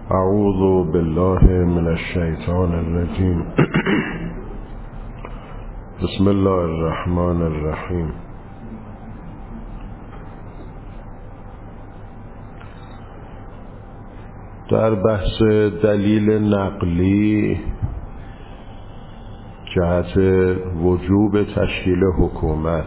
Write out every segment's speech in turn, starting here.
اعوذ بالله من الشیطان الرجیم. بسم الله الرحمن الرحیم. در بحث دلیل نقلی جهت وجوب تشکیل حکومت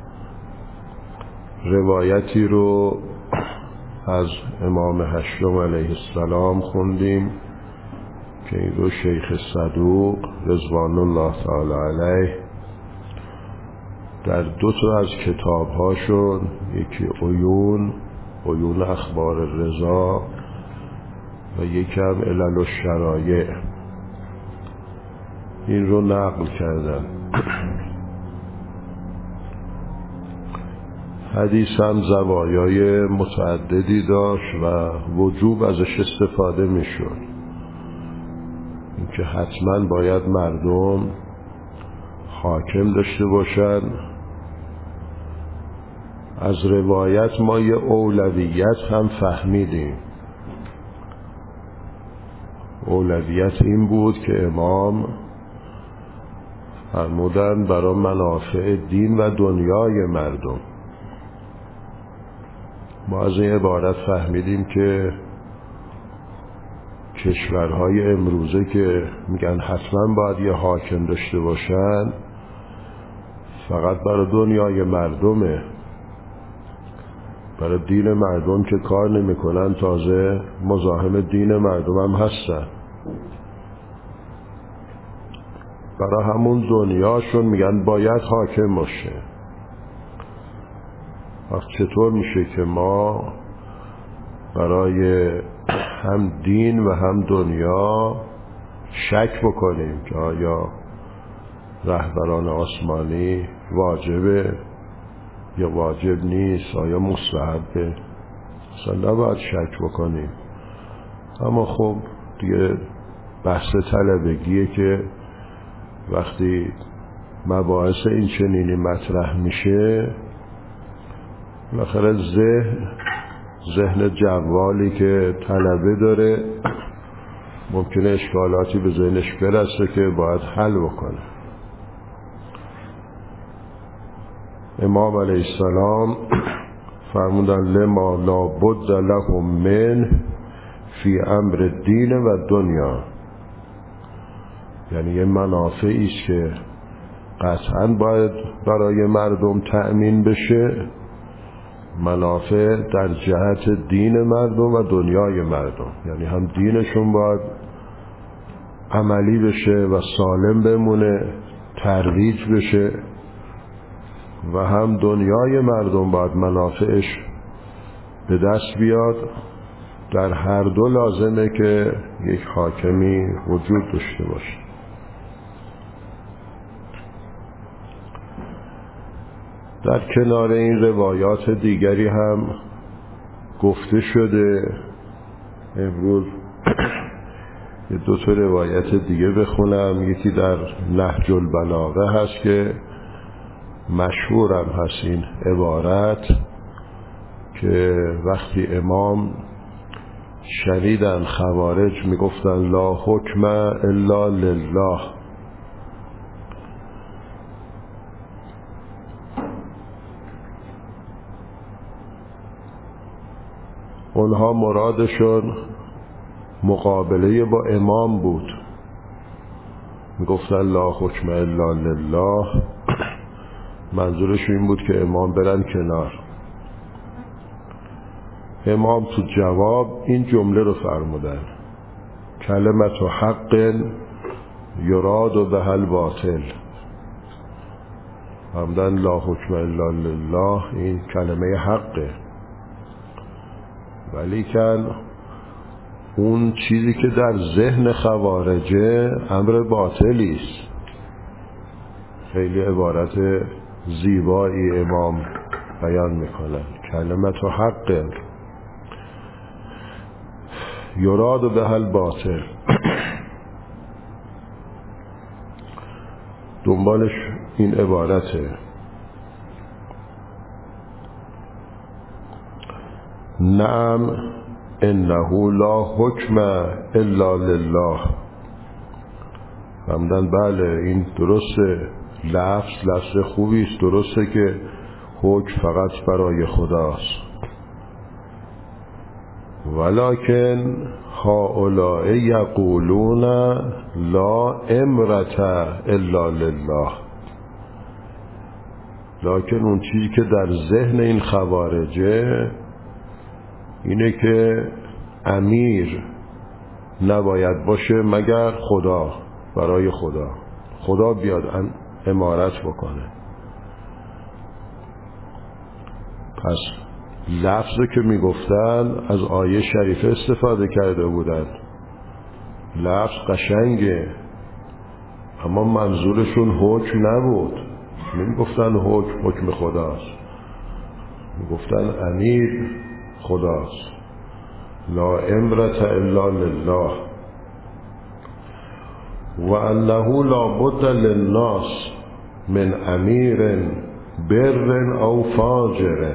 روایتی رو از امام هشتم علیه السلام خوندیم که این رو شیخ صدوق رضوان الله تعالی علیه در دو تا از کتابهاشون، یکی عیون اخبار رضا و یکی هم علل الشرایع، این رو نقل کردن. حدیث هم زوایای متعددی داشت و وجوب ازش استفاده میشد، اینکه حتما باید مردم حاکم داشته باشن. از روایت ما یه اولویت هم فهمیدیم. اولویت این بود که امام فرمودن برای منافع دین و دنیای مردم. ما از این عبارت فهمیدیم که کشورهای امروزه که میگن حتما باید یه حاکم داشته باشن، فقط برای دنیای مردمه، برای دین مردم که کار نمیکنن، تازه مزاحم دین مردم هم هستن. برای همون دنیاشون میگن باید حاکم باشه. چطور میشه که ما برای هم دین و هم دنیا شک بکنیم که آیا رهبران آسمانی واجبه یا واجب نیست، آیا مستحبه؟ اصلا نباید شک بکنیم. اما خب دیگه بحث طلبگیه که وقتی مباحث این چنینی مطرح میشه، بالاخره ذهن جوالی که طلبه داره ممکنه اشکالاتی به ذهنش برسه که باید حل بکنه. امام علیه السلام فرمودن لما لا بد لهم من فی امر الدین و دنیا، یعنی یه منافعی است که قطعا باید برای مردم تأمین بشه، منافع در جهت دین مردم و دنیای مردم، یعنی هم دینشون باید عملی بشه و سالم بمونه، ترویج بشه، و هم دنیای مردم باید منافعش به دست بیاد. در هر دو لازمه که یک حاکمی وجود داشته باشه. در کنار این روایات دیگری هم گفته شده. امروز یه دو تا روایت دیگه بخونم. یکی در نهج البلاغه هست که مشهورم هست این عبارت، که وقتی امام شنیدن خوارج میگفتن لا حکم الا لله، اونها مرادشون مقابله با امام بود. میگفتن لا حکم الا لله، منظورش این بود که امام برن کنار. امام تو جواب این جمله رو فرمودن: کلمت حق یراد بها الباطل. فرمودن لا حکم الا لله، این کلمه حقه، ولی که اون چیزی که در ذهن خوارجه امر باطلی است. خیلی عبارت زیبایی امام بیان میکنن: کلمت حق یراد بها الباطل. دنبالش این عبارته: نعم انه لا حکم الا لله. همدن بله این درسته، لفظ خوبی است، درسته که حکم فقط برای خداست. ولکن هؤلاء یقولون لا امرة الا لله. لکن اون چیزی که در ذهن این خوارجه اینه که امیر نباید باشه مگر خدا، برای خدا بیاد امارت بکنه. پس لفظی که میگفتن از آیه شریفه استفاده کرده بودن، لفظ قشنگه اما منظورشون حکم نبود. نمیگفتن حکم خداست، میگفتن امیر خداست. لا امرة الا لله و انه لا بد للناس من امیر بر او فاجر.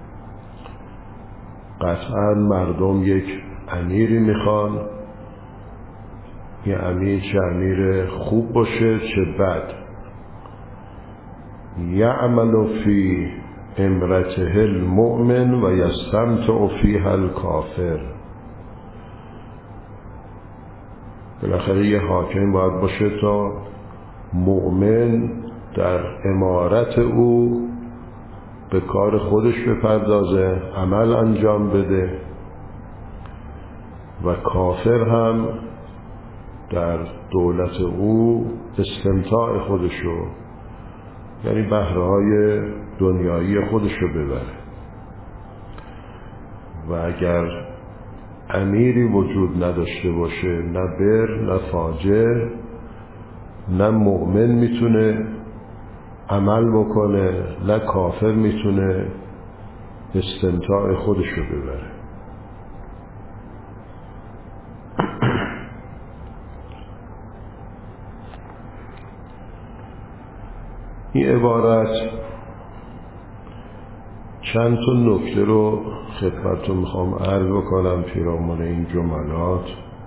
قطعا مردم یک امیری میخوان، یه امیر چه امیر خوب باشه چه بد. یعمل فی امرته المؤمن و یستمتع فیها الکافر. بالاخره یه حاکم باید باشه تا مؤمن در امارت او به کار خودش بپردازه، عمل انجام بده، و کافر هم در دولت او استمتاع خودشو، یعنی بهره‌های دنیایی خودشو ببره. و اگر امیری وجود نداشته باشه، نه بر نه فاجر، نه مؤمن میتونه عمل بکنه، نه کافر میتونه استمتاع خودشو ببره. این عبارت چند تا نکته رو خدمتتون میخوام عرض بکنم پیرامون این جملات.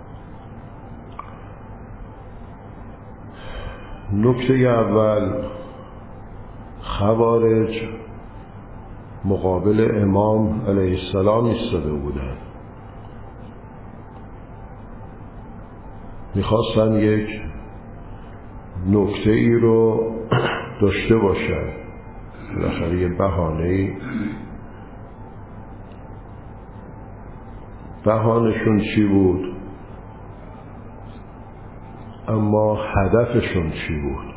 نکته اول، خوارج مقابل امام علیه السلام ایستاده بودن، میخواستن یک نکته ای رو داشته باشن، بالاخره یه بهانه‌شون چی بود، اما هدفشون چی بود؟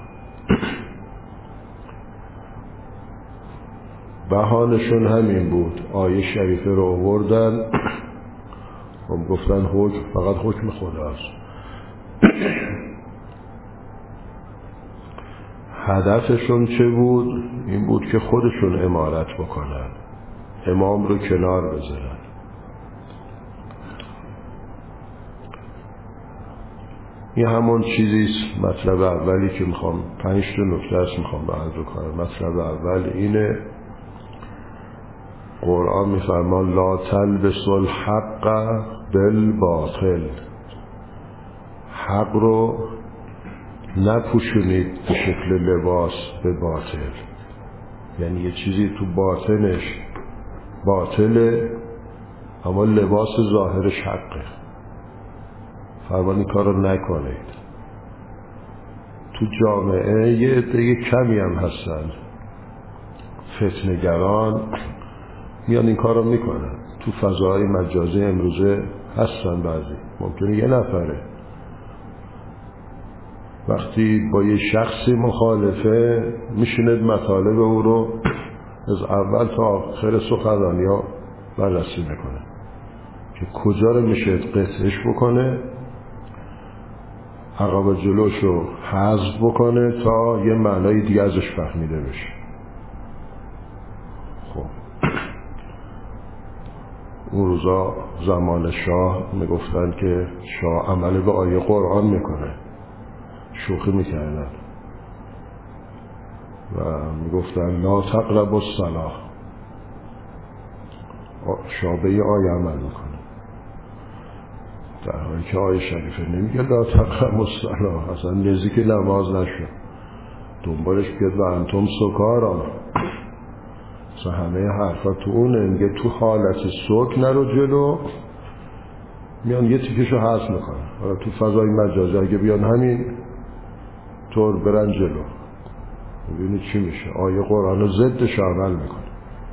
بهانه‌شون همین بود، آیه شریفه رو آوردن و گفتن فقط حکم خداست. هدفشون چه بود؟ این بود که خودشون امارت بکنن، امام رو کنار بذارن. این همون چیزیست. مطلب اولی که میخوام 5 نکته است میخوام عرض کنم. مطلب اول اینه، قرآن میفرمان لا تلبسوا الحق بالباطل. حق رو نپوشونید به شکل لباس به باطل، یعنی یه چیزی تو باطنش باطله اما لباس ظاهرش حقه. فرمان این کار رو نکنید. تو جامعه یه عده کمی هم هستن فتنه‌گران، میان این کار رو میکنن. تو فضای مجازی امروزه هستن، بعضی ممکنه یه نفره وقتی با یه شخصی مخالفه میشیند مطالب او رو از اول تا آخر سخنرانی ها بررسی میکنه که کجا رو میشه قطعش بکنه، عقب جلوش رو حذف بکنه تا یه معنای دیگه ازش فهمیده بشه. خب اون روزا زمان شاه میگفتن که شاه عمل به آیه قرآن میکنه، شوخی میکردن و میگفتن لا تقربوا الصلاة، شاه به این آیه عمل میکنه. در حالی که آیه شریفه نمیگه لا تقربوا الصلاة، اصلا نزدیک نماز نشو، دنبالش بگید و انتم سکارا. اصلا همه حرفا تو اونه، میگه تو حالت سکر نرو جلو، میان یه تیکشو حذف میکنن. حالا تو فضای مجازی اگه بیان همین طور برن جلو، ببینید چی میشه. آیه قرآن رو ضدش عمل میکنه.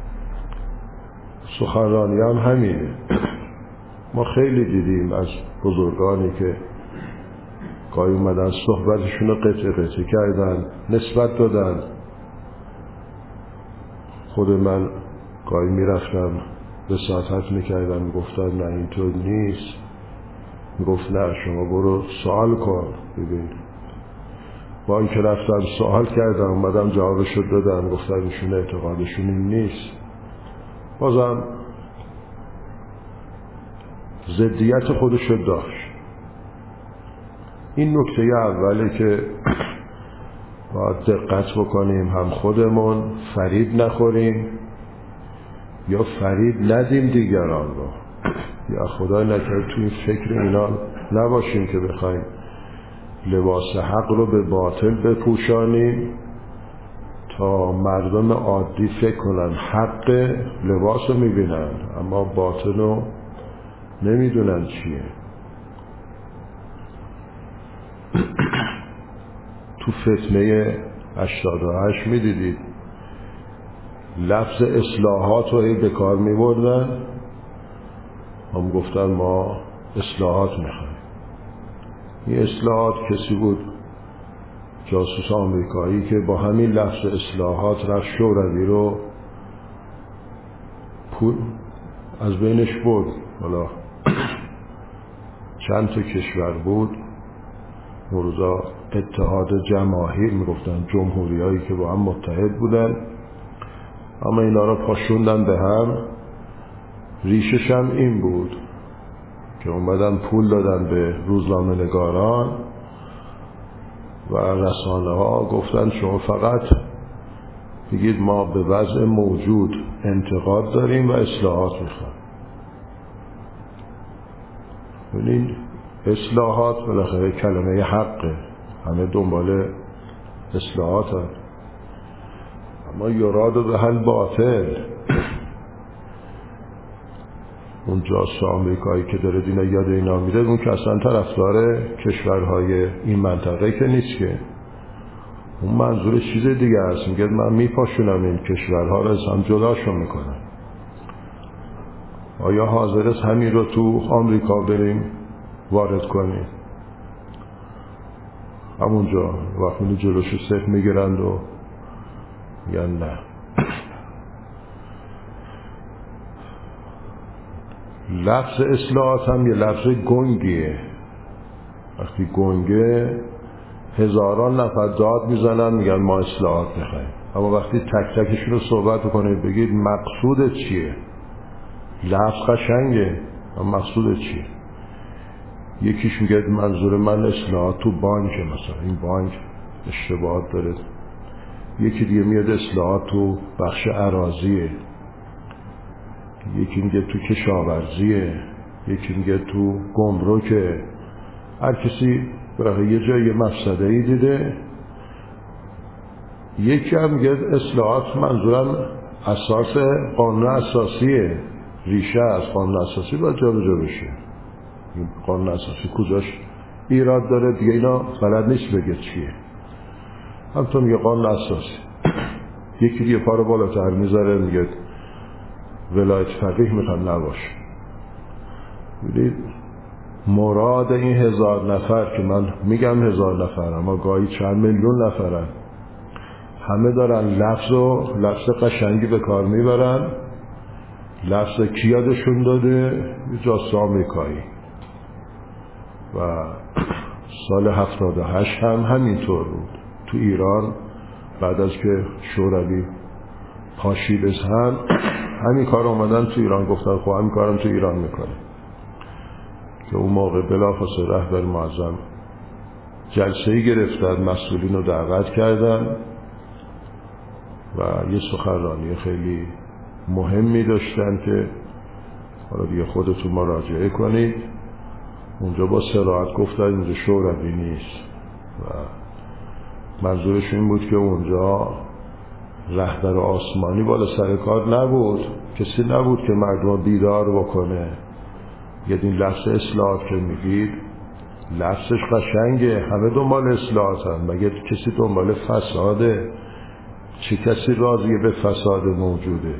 سخنرانی هم همینه. ما خیلی دیدیم از بزرگانی که گاهی اومدن صحبتشون رو قطعه قطعه کردن، نسبت دادن. خود من گاهی میرفتم وساطت میکردم، میگفتم نه اینطور نیست، میگفت نه شما برو سوال کن. ببین با این که رفتم سوال کردم اومدم جوابشو دادم، گفتم ایشون اعتقادشون این نیست. بازم ضدیت خودشو داشت. این نکته اوله که باید دقت بکنیم، هم خودمون فریب نخوریم یا فریب ندیم دیگران رو، یا خدا نکرده تو این فکر اینا نباشیم که بخوایم لباس حق رو به باطل بپوشانیم تا مردم عادی فکر کنن حق لباس رو میبینن اما باطل رو نمیدونن چیه. تو فتنه 88 میدیدید لفظ اصلاحات رو به کار میبردن، هم گفتن ما اصلاحات میخوایم. این اصلاحات کسی بود جاسوس آمریکایی که با همین لفظ اصلاحات رفت شوروی رو از بینش برد. حالا چند تا کشور بود اون روزا اتحاد جماهیر میگفتن، جمهوری هایی که با هم متحد بودن، اما اینا رو پاشوندن به هم. ریشش هم این بود که اومدن پول دادن به روزنامه نگاران و رسانه ها، گفتن شما فقط بگید ما به وضع موجود انتقاد داریم و اصلاحات میخوایم. ببینید اصلاحات بالاخره کلمه حقه، همه دنبال اصلاحات هم. اما یراد به حل باطل. اون جاسوس آمریکایی که داره دینا یاد اینا میده، اون که اصلا طرفدار کشورهای این منطقه که نیست، که اون منظور چیز دیگه است. میگه من میپاشونم این کشورها رو، از هم جداشون میکنم. آیا حاضر است همین رو تو آمریکا بریم وارد کنیم؟ همونجا وقتی جلوشو صفر میگیرند و میگن نه. لفظ اصلاحات هم یه لفظ گنگیه. وقتی گنگه هزاران نفر داد میزنن میگن ما اصلاحات میخوایم، اما وقتی تک تکشون رو صحبت کنید بگید مقصود چیه، لفظ قشنگه اما مقصود چیه؟ یکیش میگه منظور من اصلاحات تو بانک، مثلا این بانک اشتباهات داره. یکی دیگه میاد اصلاحات تو بخش اراضیه، یکی میگه تو کشاورزیه، یکی میگه تو گمرکه. هر کسی برای یه جای یه مفسده‌ای دیده. یکی هم میگه اصلاحات منظورم اساس قانون اساسیه، ریشه از قانون اساسی باید جا به جا بشه. قانون اساسی کجاش ایراد داره دیگه اینا بلد نیست بگه چیه. همطور میگه قانون اساسی. یکی دیگه پا رو بالاتر میذاره میگه ولایت فقیه میخوام نباشه. ببینید مراد این 1000 نفر که من میگم 1000 نفر اما گاهی چند میلیون نفرن، همه دارن لفظ قشنگی به کار میبرن. لفظ کی یادشون داده؟ جاسوس آمریکایی. و سال 78 هم همینطور بود. تو ایران بعد از که شوروی پاشید از هم، همین کار اومدن تو ایران گفتن خب همین کارم تو ایران میکنه. که اون موقع بلافاصله رهبر معظم جلسه‌ای گرفتن، مسئولین رو دعوت کردن و یه سخنرانی خیلی مهمی داشتن که حالا دیگه خودتون مراجعه کنید. اونجا با صراحت گفتن اینجا شوروی نیست و منظورش این بود که اونجا رهبر آسمانی بالا سر کار نبود، کسی نبود که مردم بیدار بکنه. یعنی این لفظ اصلاحات که میگید لفظش قشنگه، همه دنبال اصلاحاتن، مگه کسی دنبال فساده؟ چه کسی راضیه به فساد موجوده؟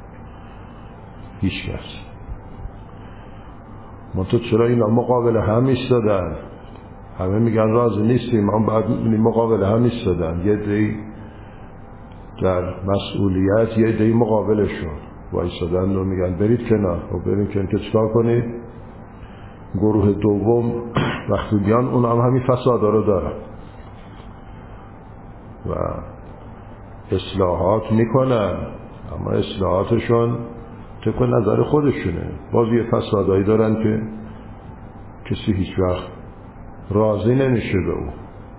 هیچ کس. منتها چرا اینا مقابل هم ایستادن؟ همه میگن راضی نیستیم، اما بعد مقابل هم ایستادن. یه دی در مسئولیت، یه دی مقابلشون وایستادن و میگن برید کنار. و برید کنار که چکار کنید؟ گروه دوم وقتی بیان اون هم همین فسادا رو دارن و اصلاحات میکنن، اما اصلاحاتشون طبق نظر خودشونه. باز یه فسادایی دارن که کسی هیچ وقت راضی نمیشه به اون.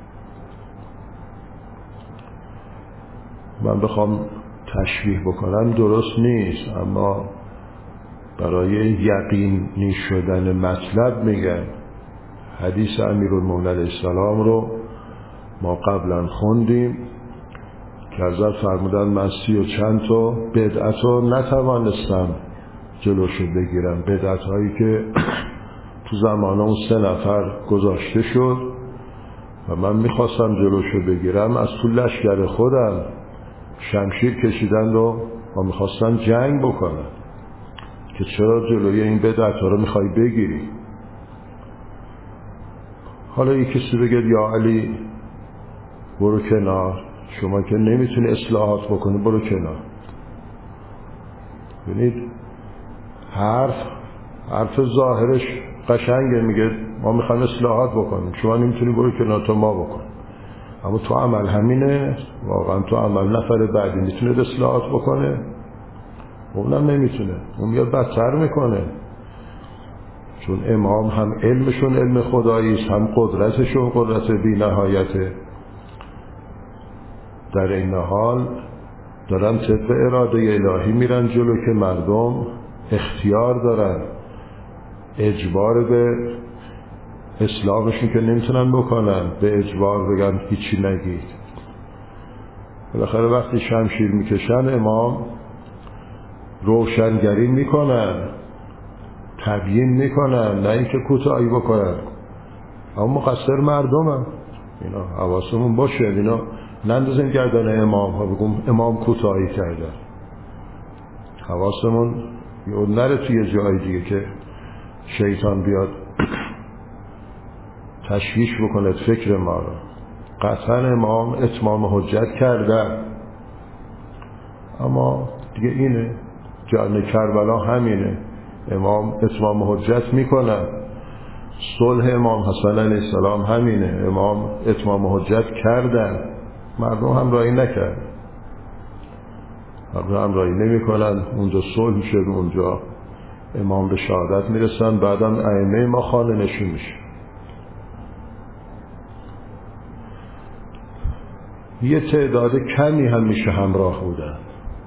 من بخوام تشبیه بکنم درست نیست، اما برای یقینی شدن مطلب میگن. حدیث امیرالمومنین علیه السلام رو ما قبلا خوندیم که حضرت فرمودن من 30 و چند تا بدعت رو نتوانستم جلوشو بگیرم، بدعت هایی که تو زمان اون 3 نفر گذاشته شد و من میخواستم جلوشو بگیرم. از تو لشکر خودم شمشیر کشیدن و میخواستن جنگ بکنن که چرا جلوی این بدعت ها رو میخوای بگیری. حالا یک کسی بگه یا علی برو کنار، شما که نمیتونی اصلاحات بکنی، برو کنار. ببینید حرف ظاهرش قشنگه، میگه ما میخوایم اصلاحات بکنیم، شما نمیتونی، برو کنار تا ما بکن. اما تو عمل همینه؟ واقعا تو عمل نفر بعدی میتونه اصلاحات بکنه؟ اونم نمیتونه، اون میاد بدتر میکنه. چون امام هم علمشون علم خداییست، هم قدرتشون قدرت بی نهایته. در این حال دارن طبق اراده الهی میرن جلو که مردم اختیار دارن، اجبار به اسلامشون که نمیتونن بکنن، به اجبار بگن هیچی نگید. بالاخره وقتی شمشیر میکشن امام روشنگری میکنن، تبیین میکنن، نه اینکه کوتاهی بکنن. اما مقصر مردمم. اینا حواسمون باشه، اینا نندازیم گردن امام ها بگم امام کوتاهی کردن. حواسمون نره توی جای دیگه که شیطان بیاد تشویش بکنه فکر ما رو. قطعا امام اتمام حجت کردن، اما دیگه اینه جان کربلا همینه، امام اتمام حجت میکنن. صلح امام حسن علیه السلام همینه، امام اتمام حجت کردن، مردم همراهی نکردن، مردم همراهی نمیکنن. اونجا صلح شد، اونجا امام به شهادت میرسن، بعدم ائمه ما خانه نشون میشه. یه تعداد کمی همیشه همراه بودن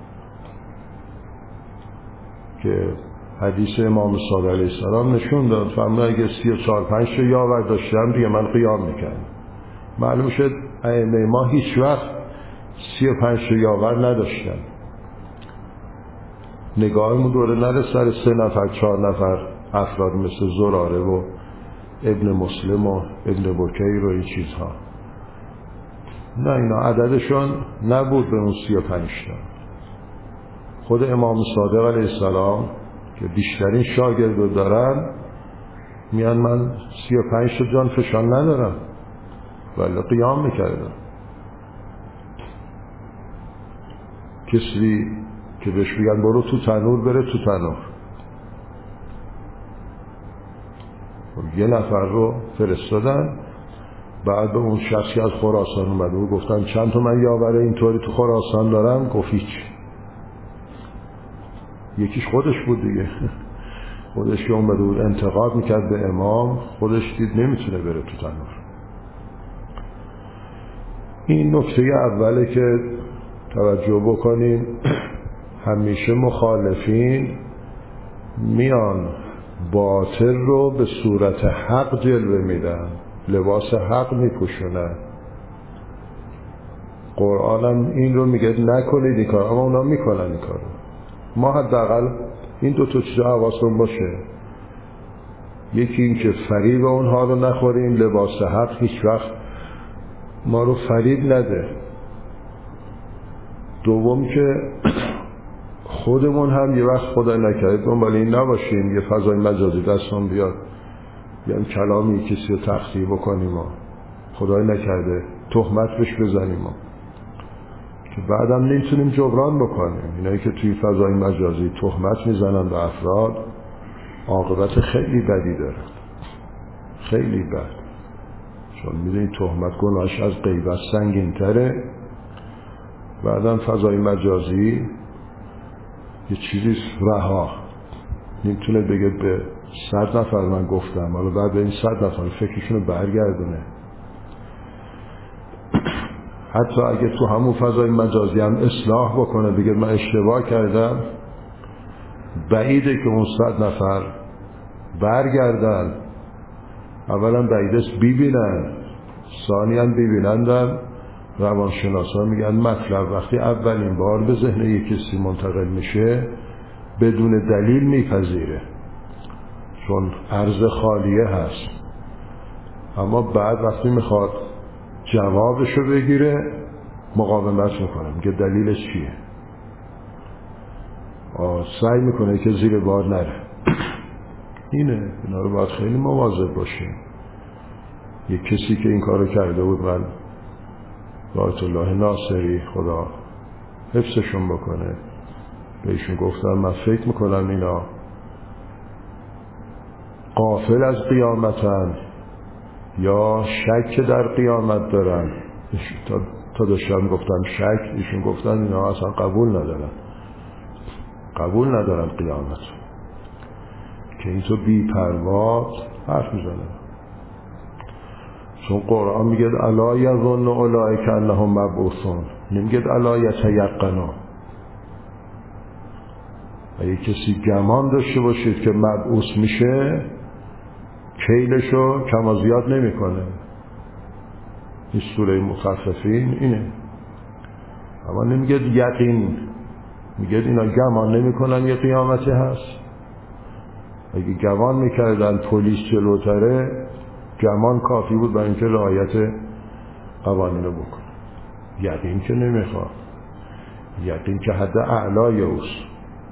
که حدیث امام صادق علیه السلام نشون داد. فرمود اگه 34-35 تا یاور داشتم دیگه من قیام میکردم. معلوم شد ائمه ما هیچ وقت 35 تا یاور نداشتن. نگاهمون دوره نره سر 3 نفر 4 نفر افراد مثل زراره و ابن مسلم و ابن بکیر و این چیزها. نه، اینا عددشون نبود به اون 35 تا. خود امام صادق علیه السلام که بیشترین شاگرد دارن میان من 35 تا جان فشان ندارم، ولی قیام میکردم. کسی که بهش بگن برو تو تنور بره تو تنور. یه نفر رو فرستادن، بعد به اون شخصی از خراسان اومده و گفتن چند تا من یاوره اینطوری تو خراسان دارم؟ گفت هیچ. یکیش خودش بود دیگه، خودش که اومده بود انتقاد میکرد به امام، خودش دید نمیتونه بره تو تنور. این نکته اوله که توجه بکنین. همیشه مخالفین میان باطل رو به صورت حق جلوه میدن، لباس حق میپوشونن. قرآن هم این رو میگه نکنید این کار، اما اونا میکنن این کار. ما حداقل این دو تا چیز حواسمون باشه. یکی این که فریب اونها رو نخوریم، لباس حق هیچ وقت ما رو فریب نده. دوم که خودمون هم یه وقت خدا نکرده دنبال این نباشیم یه فضای مجازی دستمون بیاد یعنی کلامی کسی رو تخطیه بکنیم ما خدای نکرده تهمت بهش بزنیم ما که بعدم نمیتونیم جبران بکنیم. اینایی که توی فضای مجازی تهمت میزنن به افراد عاقبت خیلی بدی داره، خیلی بد، چون میدونی تهمت گناهش از غیبت سنگین تره. بعدم فضای مجازی یه چیزی رها نمیتونه بگه به 100 نفر من گفتم حالا بعد به این 100 نفر فکرشونو برگردونه. حتی اگه تو همون فضای مجازی هم اصلاح بکنه بگه من اشتباه کردم، بعیده که اون 100 نفر برگردن. اولا بعیدست ببینن، ثانیاً ببینندن. روانشناسا میگن مطلب وقتی اولین بار به ذهن یک کسی منتقل میشه بدون دلیل میپذیره چون عرض خالیه هست، اما بعد وقتی میخواد جوابشو بگیره مقاومت میکنه، میگه دلیلش چیه، سعی میکنه که زیر بار نره. اینه، اینا رو باید خیلی مواظب باشیم. یک کسی که این کارو کرده بود من آیت الله ناصری خدا حفظشون بکنه بهشون گفتم من فکر میکنم اینا غافل از قیامتن یا شک در قیامت دارن. تا داشتم گفتم شک، ایشون گفتن اینا اصلا قبول ندارن قیامت، که این تو بی پروا حرف میزنن. چون قرآن میگه الا یظن اولئک انهم مبعوثون، نمیگه الا یتیقنون. اگه کسی گمان داشته باشید که مبعوث میشه کیلشو کم و زیاد نمیکنه. این سوره مخففین اینه، اما نمیگه یقین، میگه اینا گمان نمیکنن یه قیامتی هست. اگه گمان میکردن پلیس جلوتره گمان کافی بود برای اینکه رعایت قوانین رو بکنه. یقین که نمیخواد، یقین که حد اعلای اوست.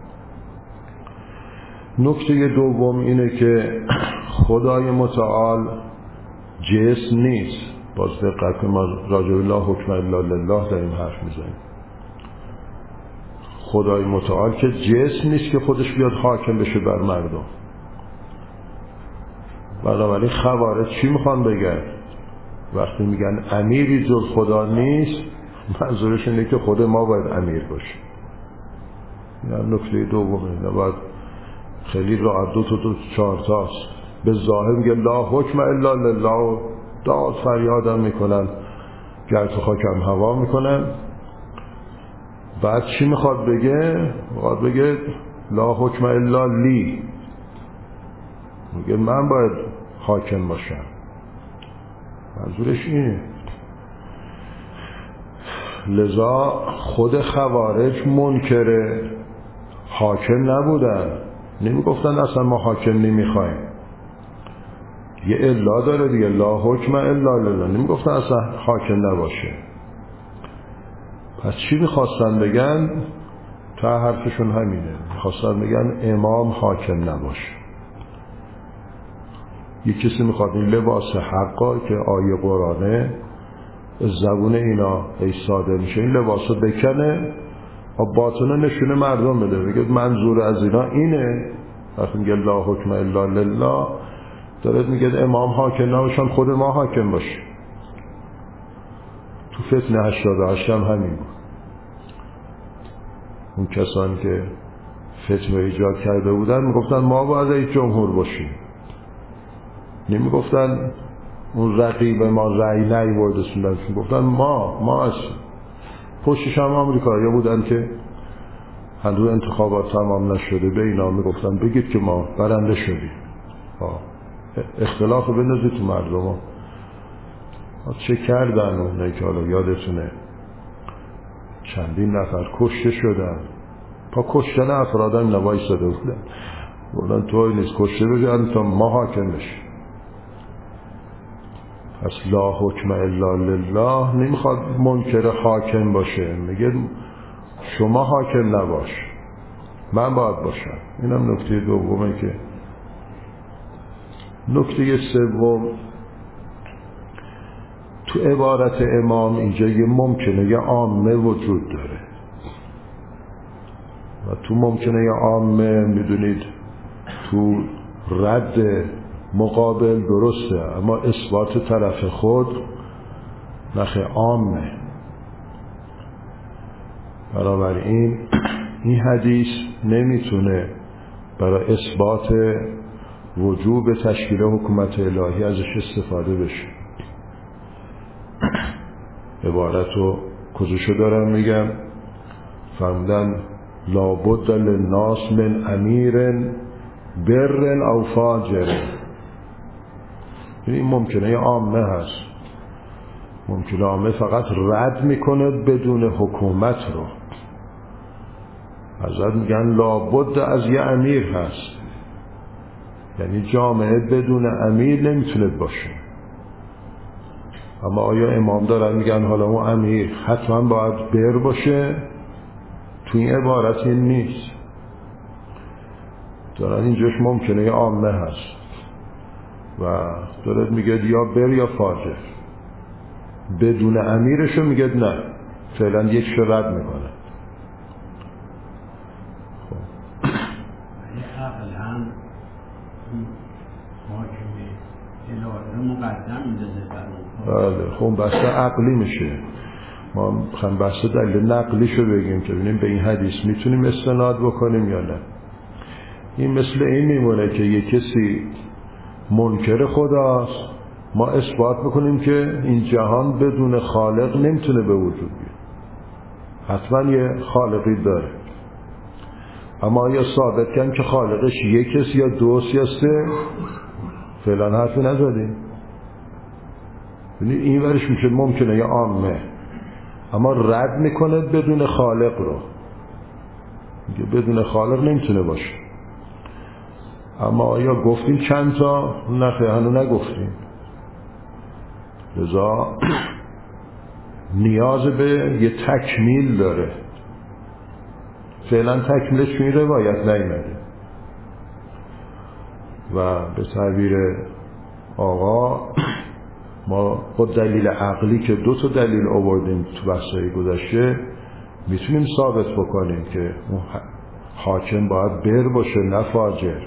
نکته دوم اینه که خدای متعال جسم نیست. باز دقت ما راجع الله حکم الا لله داریم حرف میزنیم. خدای متعال که جسم نیست که خودش بیاد حاکم بشه بر مردم. بنابراین خوارج چی میخوان بگن وقتی میگن امیری جز خدا نیست؟ منظورش اینه که خود ما باید امیر باشیم. این نکته دومه. باید خیلی راحت دو چهار تاست. به ظاهر میگه لا حکم الا لله، داد فریادم میکنن، گرد و خاکم هوا میکنن. بعد چی میخواد بگه؟ میخواد بگه لا حکم الا لی، میگه من باید حاکم باشم. منظورش اینه. لذا خود خوارج منکر حاکم نبودن، نمیگفتن اصلا ما حاکم نمیخوایم. یه الا داره دیگه، لا حکم الا لله، نمیگفتن اصلا حاکم نباشه. پس چی میخواستن بگن؟ تا حرفشون همینه، میخواستن بگن امام حاکم نباشه. یک کسی میخواد این لباس حقا که آیه قرآنه زبون اینا ای صادر میشه این لباس رو بکنه و باطنه نشونه مردم بده، بگه منظور از اینا اینه. وقتی میگه لا حکم الا لله داره میگه امام حاکم نباشن، خود ما حاکم باشیم. تو فتنه 88 هم همین بود. اون کسانی که فتنه ایجاد کرده بودن میگفتن ما باید رئیس جمهور باشیم، نمیگفتن اون رقیب ما رأی نیوردن، میگفتن ما هستیم. پشتش هم آمریکایی‌ها بودن که هنوز انتخابات تمام نشده به اینا میگفتن بگید که ما برنده شدیم. اختلاف بندازید تو مردم ها. چه کردن اونه که حالا یادتونه چندین نفر کشته شدن، پا کشتن افرادم نوایستاده بودن، بودن توی نیست کشته بشن تا ما حاکم بشیم. پس لا حکم الا لله نمیخواد منکر حاکم باشه، میگه شما حاکم نباش، من باید باشم. اینم نکته دومه. که نکته سوم تو عبارت امام اینجا یه ممکنه یه عامه وجود داره و تو ممکنه یه عامه میدونید تو رد مقابل درسته، اما اثبات طرف خود نخه عامه. بنابراین این حدیث نمیتونه برای اثبات وجوب تشکیل حکومت الهی ازش استفاده بشه. عبارتو کجاشو دارم میگم؟ فرمودن لابد للناس من امیر بر او فاجر. این ممکنه عامه هست، ممکنه عامه فقط رد میکنه بدون حکومت رو. حضرت میگن لابد از یه امیر هست، یعنی جامعه بدون امیر نمیتونه باشه. اما آیا امام دارن میگن حالا اون امیر حتما باید بر باشه؟ تو این عبارت این نیست. دارن اینجاش ممکنه عامه هست و دارد میگه یا بر یا فاجر. بدون امیرشو میگه نه، فعلا یکشو رد میکنه. بله خب بحث عقلی میشه. ما میخوایم بحث دلیل نقلیشو بگیم که ببینیم به این حدیث میتونیم استناد بکنیم یا نه. این مثل این میمونه که یک کسی منکر خداست، ما اثبات بکنیم که این جهان بدون خالق نمیتونه به وجود بیاد، حتما یه خالقی داره. اما یا ثابت کنیم که خالقش یک کسی یا دوست یا سه، فعلا حرفی نزدیم. این ورش میشه ممکنه یا عامه، اما رد میکنه بدون خالق رو، میگه بدون خالق نمیتونه باشه. اما آیا گفتیم چند تا؟ نه هنو نگفتیم. لذا نیاز به یه تکمیل داره. فعلا تکمیلش تو این روایت نیامده و به تعبیر آقا ما با دلیل عقلی که دو تا دلیل آوردیم تو بحثای گذشته میتونیم ثابت بکنیم که اون حاکم باید بر باشه نه فاجر.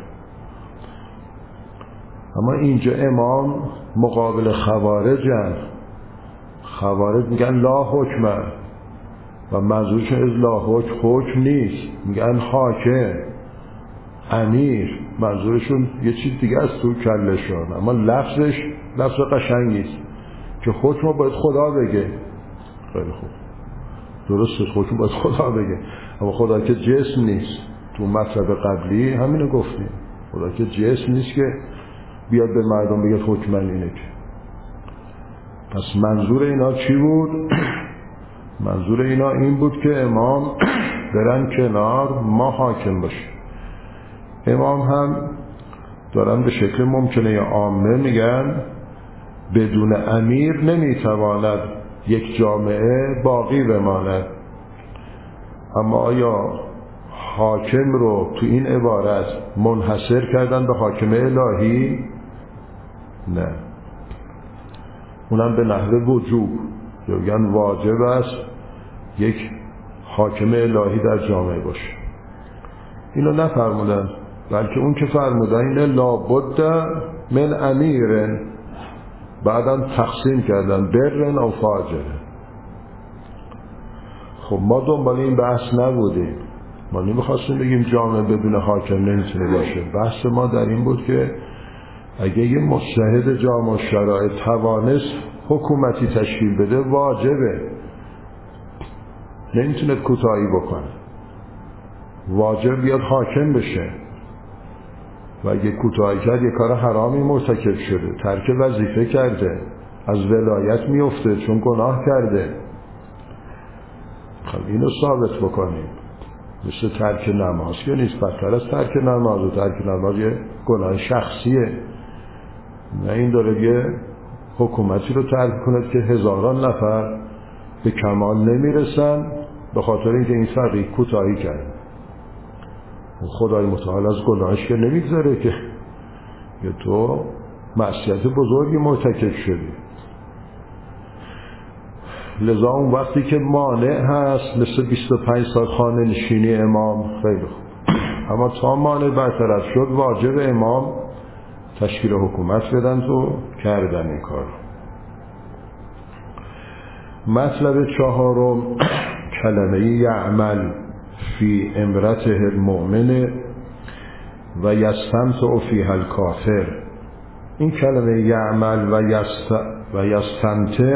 اما اینجا امام مقابل خوارجن. خوارج میگن لا حکمه و منظورشون از لا حکم نیست، میگن حاکم امیر، منظورشون یه چیز دیگه از تو کلشون. اما لفظش لفظ قشنگیست که حکم باید خدا بگه. خیلی خوب درسته، حکم باید خدا بگه، اما خدا که جسم نیست. تو مطلب قبلی همینو گفتیم، خدا که جسم نیست که بیاد به مردم بگه حکم من اینه. که پس منظور اینا چی بود؟ منظور اینا این بود که امام برن کنار، ما حاکم باشیم. امام هم دارن به شکل ممکنه عامه میگن بدون امیر نمیتواند یک جامعه باقی بماند. اما آیا حاکم رو تو این عبارت منحصر کردن به حاکم الهی؟ نه، اونم به نحو وجوب، یعنی واجب است یک حاکم الهی در جامعه باشه. اینو نفرمودن، بلکه اون که فرمودن اینه لابد من امیر، بعدم تقسیم کردن برن او فاجر. خب ما دنبال این بحث نبودیم، ما نمیخواستیم بگیم جامعه بدون حاکم نمیتونه باشه. بحث ما در این بود که اگه یه مجتهد جامع شرایط توانست حکومتی تشکیل بده واجبه، نمیتونه کوتاهی بکنه. واجب بیاد حاکم بشه و اگه کوتاهی کرد یه کار حرامی مرتکب شده، ترک وظیفه کرده، از ولایت میفته چون گناه کرده. خب اینو ثابت بکنیم. مثل ترک نماز که نیست، بدتر از ترک نماز. و ترک نماز یه گناه شخصیه، نه این داره یه حکومتی رو ترک کند که هزاران نفر به کمال نمیرسن به خاطر اینکه این فقیه کوتاهی کرد. خدای متعال از گناهش که نمیگذاره که یه تو معصیت بزرگی مرتکب شدی. لذا اون وقتی که مانع هست مثل 25 سال خانه نشینی امام خیلی خوب، اما تا مانع برطرف شد واجب امام تشکیل حکومت بدن تو کردن این کار. مطلب چهارم کلمه یعمل فی امرته المؤمن و یستمتع فیها الکافر. این کلمه یعمل و یستمتع،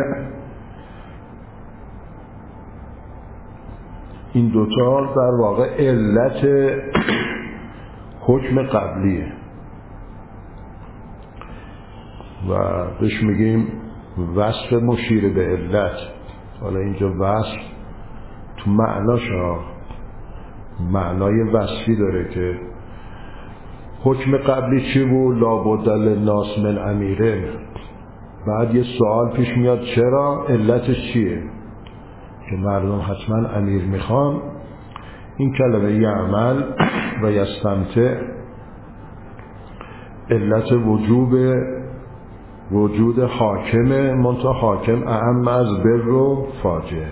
این دوتا در واقع علت حکم قبلیه و بهش میگیم وصف مشیر به علت. حالا اینجا وصف تو معناش معنای وصفی داره که حکم قبلی چی بود؟ لابد للناس من امیره. بعد یه سوال پیش میاد چرا؟ علتش چیه؟ که مردم حتما امیر میخوان. این کلمه یعمل و یستمتع علت وجود حاکم، منتها حاکم اعم از بر و فاجر.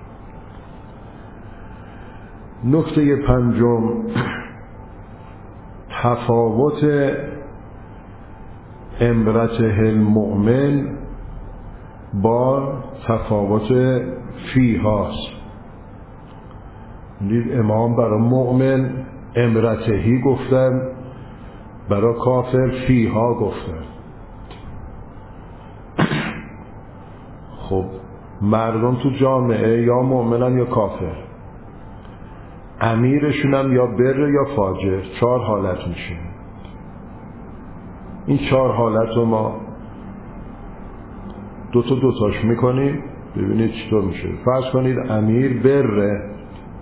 نکته پنجم تفاوت امرته المؤمن با تفاوت فیهاست. امام برای مؤمن امرتهی گفتن، برای کافر فیها گفتن. خب مردم تو جامعه یا مؤمنن یا کافر، امیرشون هم یا بر یا فاجر. 4 حالت میشه. این 4 حالت رو ما دوتاش میکنیم ببینید چطور میشه. فرض کنید امیر بره،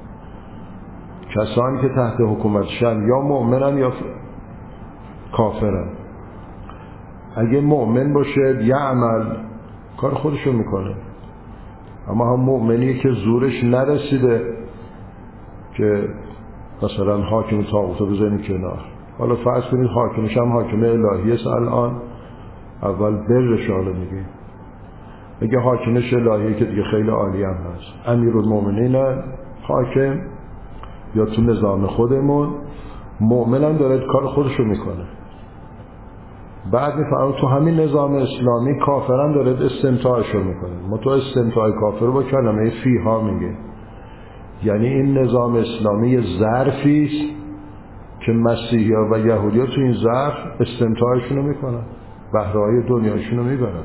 کسانی که تحت حکومتشن یا مؤمنن یا کافرن. اگه مؤمن باشه یعمل کار خودشو میکنه، اما هم مؤمنیه که زورش نرسیده که مثلا حاکم طاغوت رو بزنی کنار. حالا فرض کنید حاکمش هم حاکم الهی است، الان اول برش حالا میگیم. اگه حاکمش الهی که دیگه خیلی عالی هم هست، امیرالمومنین حاکم یا تو نظام خودمون مؤمن هم داره کار خودشو میکنه. بعد میفهمم تو همین نظام اسلامی کافر هم داره استمتاعشو میکنه. ما تو استمتاع کافر با کلمه فیها میگه، یعنی این نظام اسلامی ظرفی است که مسیحی‌ها و یهودی‌ها تو این ظرف استمتاعشون رو میکنن، بهره‌های دنیاشون رو میبرن.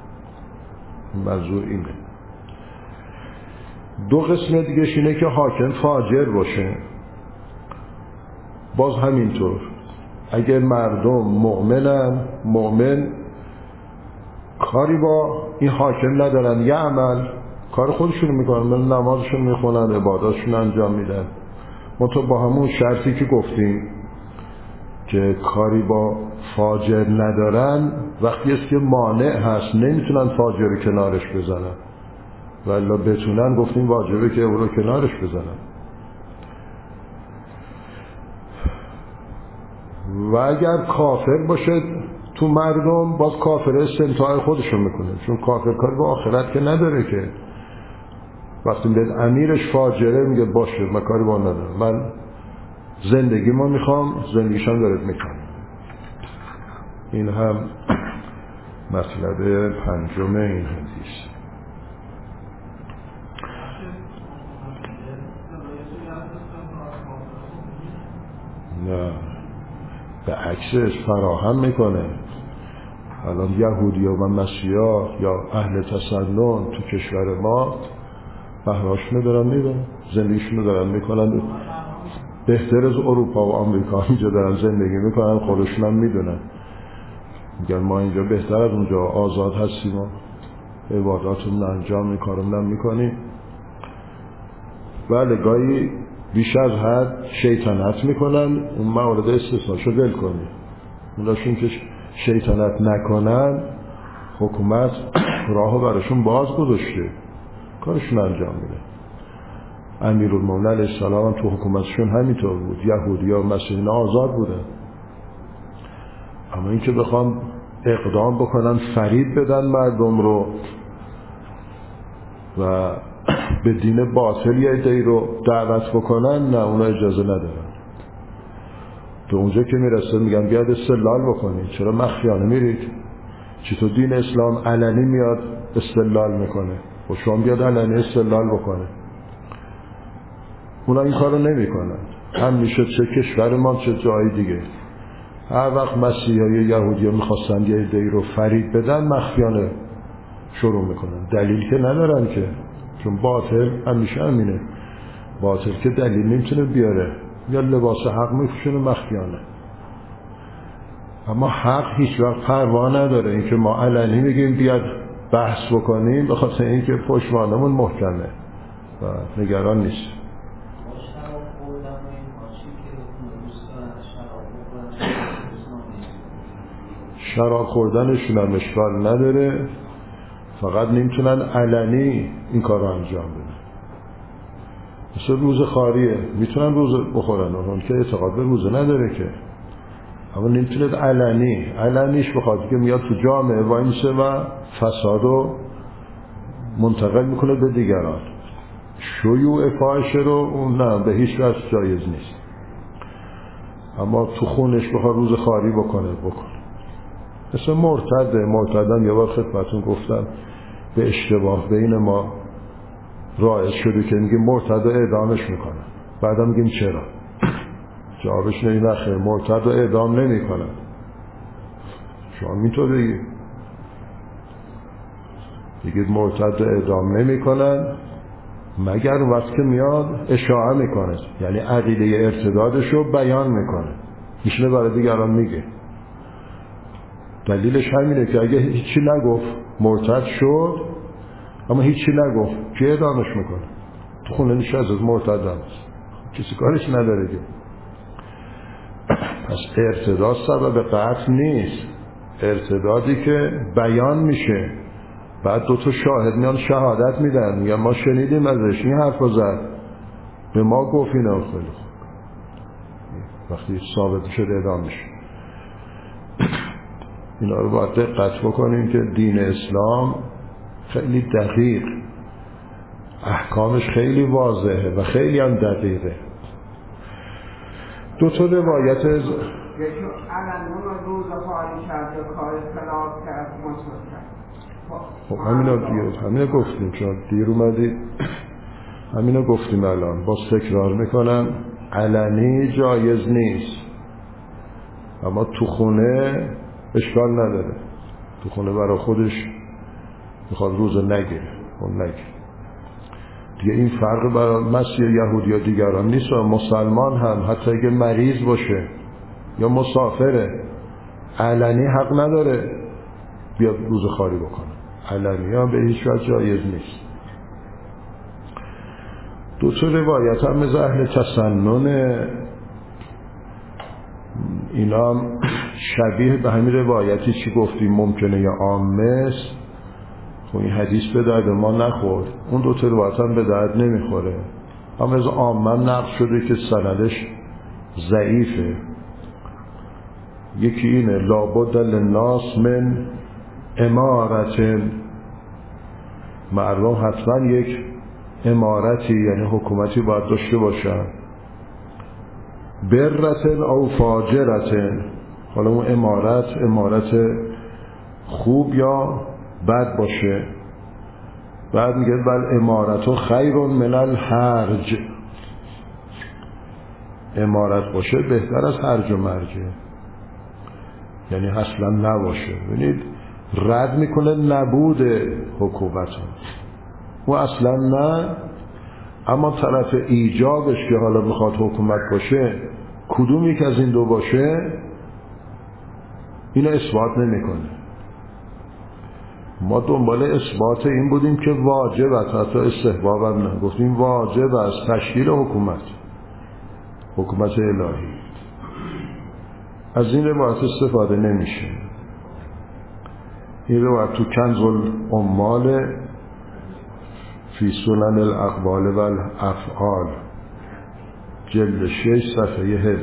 منظور اینه. 2 قسم دیگه اینه که حاکم فاجر باشه. باز همینطور اگر مردم مؤمن کاری با این حاکم ندارن، یه عمل کار خودشون میکنن، نمازشون میخونن، عباداتشون انجام میدن، منتها با همون شرطی که گفتیم که کاری با فاجر ندارن. وقتی است که مانع هست نمیتونن فاجر کنارش بزنن، ولی بتونن گفتیم واجبه که او رو کنارش بزنن. و اگر کافر باشه تو مردم، باز کافر استمتاع خودشون میکنه، چون کافر کاری با آخرت که نداره که. وقتی به امیرش فاجره میگه باشه من کاری با ندارم، من زندگی ما میخوام، زندگیشم دارد میکنم. این هم مطلب 5 این حدیث. نه به عکسش فراهم میکنه. الان یهودی و مسیحا یا اهل تسنن تو کشور ما بهرهاشونو دارن میبرن، زندگیشونو دارن میکنن. بهتر از اروپا و آمریکا اینجا دارن زندگی میکنن، خودشون هم میدونن، میگن ما اینجا بهتر از اونجا آزاد هستیم و عباداتمون انجام میکارمون میکنیم. بله گاهی بیش از حد شیطنت میکنن، اون مورد استثناشو ول کنیم. اوناشون که شیطنت نکنن حکومت راهو براشون باز گذاشته، کارشون انجام میده. امیرالمومنین علیه السلام تو حکومتشون همینطور بود، یهودی‌ها و مسیحی‌ها آزاد بودن. اما اینکه بخوام اقدام بکنن فریب بدن مردم رو و به دین باطل یه عده‌ای رو دعوت بکنن، نه، اونا اجازه ندارن. تو اونجا که میرسه میگن بیاد استدلال بکنید، چرا مخفیانه میرید؟ چطور دین اسلام علنی میاد استدلال میکنه و شما بیاد علنی استدلال بکنه؟ اونا این کارو نمیکنن. همیشه چه کشور ما چه جای دیگه هر وقت مسیحی ها یا یهودی ها میخواستن یه عده‌ای رو فریب بدن مخفیانه شروع میکنن. دلیل که ندارن که، چون باطل همیشه همینه، باطل که دلیل نمیتونه بیاره، یا لباس حق میپوشونه مخفیانه. اما حق هیچ وقت پروا نداره اینکه ما علنی میگیم بیاد بحث بکنیم، به خاطر اینکه پشتوانمون محکمه و نگران نیست. شراب خوردنشون هم اشکال نداره، فقط نمیتونن علنی این کار رو انجام بدن. مثل روز خاریه، میتونن روز بخورن، اون که اعتقاد به روزه نداره که، اما نمیتونید علنیش بخواد که میاد تو جامعه وای میسه و فساد رو منتقل میکنه به دیگران. شیوع فاحشه رو اون نه، به هیچ وجه جایز نیست. اما تو خونش بخواد روز خاری بکنه. مثل مرتدم یه بار خدمتون گفتم به اشتباه بین ما رایج شده که میگه مرتد اعدامش میکنن، بعدا میگیم چرا؟ جوابش نه خیر، مرتد اعدام نمیکنن. شما اینطور بگید مرتد اعدام نمیکنن مگر وقتی که میاد اشاعه میکنه، یعنی عقیده ارتدادش رو بیان میکنه، میشنه برای دیگران میگه. دلیلش همینه که اگه هیچی نگفت مرتد شد، اما هیچی نگفت که اعدامش میکنه، تو خونه نشست از مرتد هست، کسی کارش نداره که. پس ارتداد سبب قتل نیست، ارتدادی که بیان میشه، بعد دو تا شاهد میان شهادت میدن، میگن ما شنیدیم ازش این حرف رو زد، به ما گفت اینا. خیلی خوب، وقتی ثابت شده اعدام میشه. اینا رو باید دقت بکنیم که دین اسلام خیلی دقیق، احکامش خیلی واضحه و خیلی هم دقیقه. دو تا روایت از یکی علنون رو روز خواهی کرد یا کار خلاف کرد خب همینو گفتیم، چون دیر اومدید همینو گفتیم. الان باز تکرار میکنم، علنی جایز نیست، اما تو خونه اشکال نداره. تو خونه برای خودش میخواد روزه نگیره، اون نگیره دیگه. این فرق برای مسیح یهودی یا دیگران نیست. و مسلمان هم حتی اگه مریض باشه یا مسافره، علنی حق نداره بیاد روزه خواری بکنه، علنی هم به هیچ وجه جایز نیست. دو تا روایت هم از اهل تسنن، اینا هم شبیه به همین روایتی چی گفتیم ممکنه یا عامه است. خب این حدیث به درد ما نخورد، اون دو تا روایت هم به درد نمیخوره. اما از عامه نقل شده که سندش ضعیفه. یکی اینه لابد للناس من امارت، مردم حتما یک امارتی یعنی حکومتی باید داشته باشن، برت او فاجرت، حالا اون امارت خوب یا بد باشه. بعد میگه بل امارت خیر من الحرج، امارت باشه بهتر از هرج و مرجه، یعنی اصلا نباشه. ببینید رد میکنه نبود حکومت و اصلا نه، اما طرف ایجابش که حالا بخواد حکومت باشه کدوم یک از این دو باشه اینو اثبات نمیکنه. ما دنبال اثبات این بودیم که واجب است، حتی استحباب هم نه، گفتیم واجب است تشکیل حکومت الهی. از این روایت استفاده نمیشه. این روایت تو کنز العمال فی سنن الاقوال و الافعال جلد 6 صفحه 17.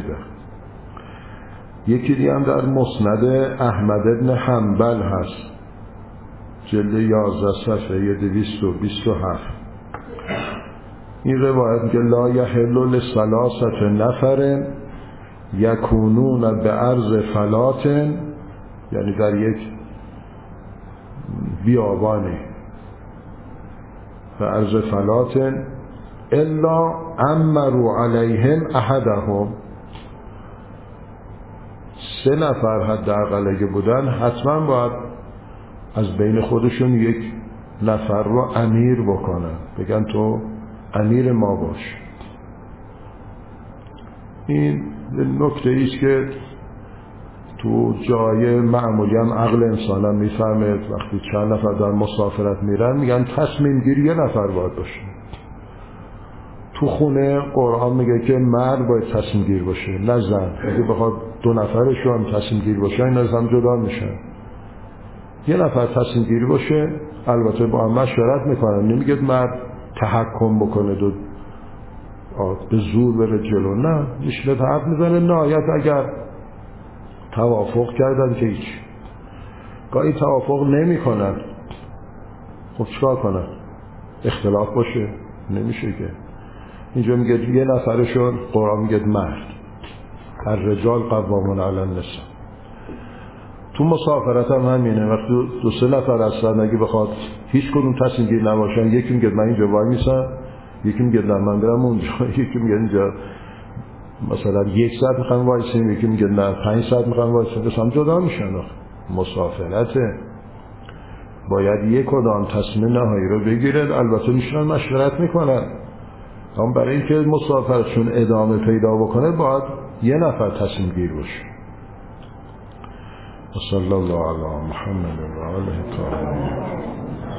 یکی دیگه هم در مسند احمد ابن حنبل هست، جلد 11 صفحه 227. این روایت میگه لا یحل لثلاثه نفر یکونون به عرض فلات، یعنی در یک بیابانی به عرض فلات، الا امروا علیهم احدهم، 3 نفر حداقل اگه بودن حتما باید از بین خودشون یک نفر رو امیر بکنن، بگن تو امیر ما باش. این نکته ایست که تو جای معمولی هم عقل انسان هم میفهمه. وقتی چند نفر در مسافرت میرن میگن تصمیم گیری 1 نفر باید باشه. تو خونه قرآن میگه که مرد باید تصمیم گیر باشه نه زن. اگه بخواد 2 نفرش رو هم تصمیم گیر باشه این از هم جدا میشن. 1 نفر تصمیم گیری باشه، البته با هم مشورت میکنن، نمیگه مرد تحکم بکنه به زور بره جلو، نه، میشه حرف میزنه. نهایت اگر توافق کردن که هیچ، گاهی توافق نمی کنن، خب چکار کنن؟ اختلاف باشه نمیشه که. اینجا میگه 1 نفرشون، قرآن میگه مرد، الرجال قوامون علی النساء. تو مسافرت هم همینه، وقتی 2-3 نفر هستن اگه بخواد هیچ کدوم تصمیم گیر نباشن، یکی میگه من اینجا وای میسم، یکی میگه نه من برم اونجا، یکی میگه اینجا مثلا 1 ساعت میخوام وایسیم، یکی میگه نه 5 ساعت میخوام وایسیم، بس هم جدا میشن. مسافرته باید یک کدام تصمیم نهایی رو بگیرن. البته میشونن مشورت میکنن، اما برای اینکه مسافرتشون ادامه پیدا بکنه باید 1 نفر تصمیم گیر باشه. صلی الله علی محمد و آله الطاهرین.